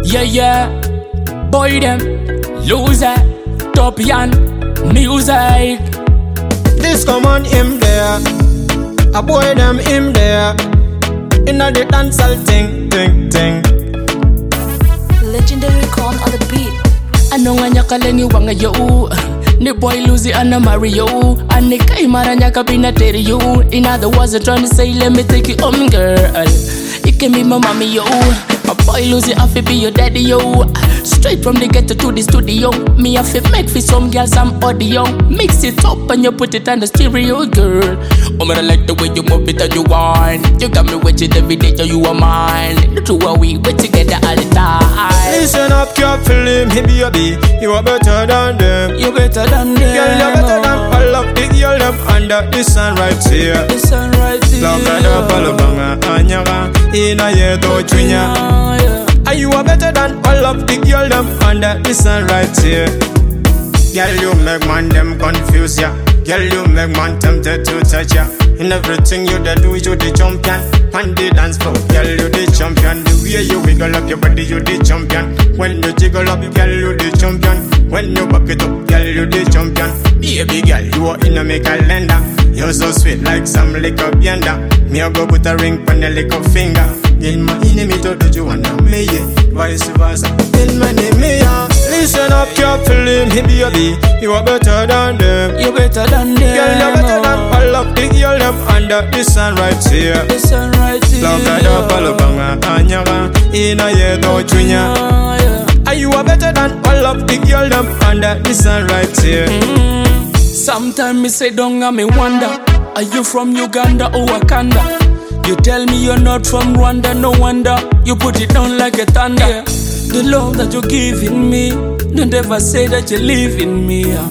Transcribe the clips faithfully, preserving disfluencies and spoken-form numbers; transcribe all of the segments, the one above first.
Yeah, yeah. Boy them, loser, Topian, music. This come on him there. A boy them him there. Inna the dancehall ting, ting, ting. Legendary Con on the beat. Ano nyaka lengi wanga yo. Ni boy Lucy and a Mario. And ni kai maranyaka binateri yo. In other words, I'm trying to say, let me take you home, girl. You can be my mommy, yo. My boy Lucy, I fi be your daddy, yo. Straight from the ghetto to the studio. Me, I fi make for some girls some audio. Mix it up and you put it on the stereo, girl. Oh, man, I like the way you move it and you whine. You got me watching every day, so you are mine. The two are we, we together all the time. Listen up carefully, me baby. You are better than them. You better than them. Girl, you better than all of the girl them under the sun right here. The sun right here. Love and a balabanga, anyaga, ina ye do chunya. And you are better than all of the girl them under the sun right here. Girl, you make man them confuse ya. Girl, you make man tempted to touch ya. In everything you da do, you the champion. On the dance floor, girl, you the champion. The way you wiggle up your body, you the champion. When you jiggle up, girl, you the champion. When you back it up, girl, you the champion. Baby girl, you are in a make calendar. You're so sweet like some liquor blender. Me a go put a ring on the little finger. In my enemy to do you wanna me, vice versa. In my name, yeah. Listen up carefully, me baby. You are better than them. You better than them. Girl, you better than all of the girl them under the sun right here. The sun right here. Love and a balabanga, anyaga, ina ye do chunya. And you are better than all of the girl them under the sun right here. Mm. Sometimes me say don't and me wonder, are you from Uganda or Wakanda? You tell me you're not from Rwanda, no wonder you put it down like a thunder. Yeah. The love that you're giving me, don't ever say that you live in me. Yeah.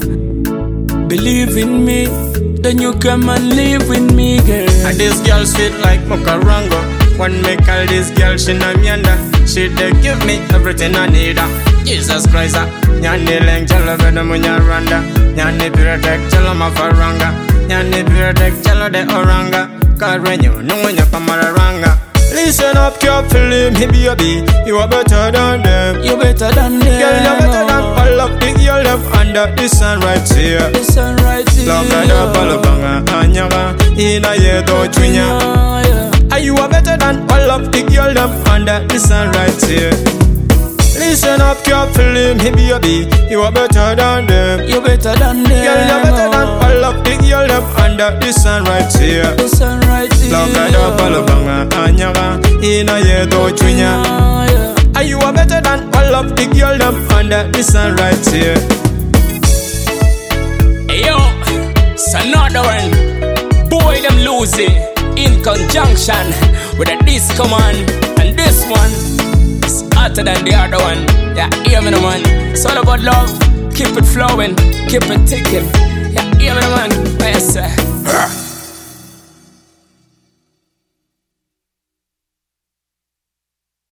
Believe in me, then you come and live with me, girl. And this girl sweet like Mokarango. One me call this girl, she na mianda. She dey give me everything I need. Jesus Christ, nyani leng chalo veda munya randa. Nyani piratek chalo mafaranga. Nyani piratek chalo de oranga. Karenyo nungunya pamaranga. Listen up carefully, me baby. You are better than them. You better than them. Girl, you better than all of the girl them under the sun right here. The sun right here. Love and a balabanga, anyaga, ina ye do chunya. And you are better than all of the girl them under the sun right here. Listen up carefully, me baby. You are better than them. You better than them. Girl, you better than all of the girl them under the sun right here. The sun right here. Love and a balabanga, anyaga, ina ye do chunya. And you are better than all of the girl them under the sun right here. Hey yo, it's another one. Boy them losing in conjunction with a disco man, and this one is hotter than the other one. Yeah, hear me, no man. It's all about love. Keep it flowing, keep it ticking. Yeah, hear me, no man. Yes, sir.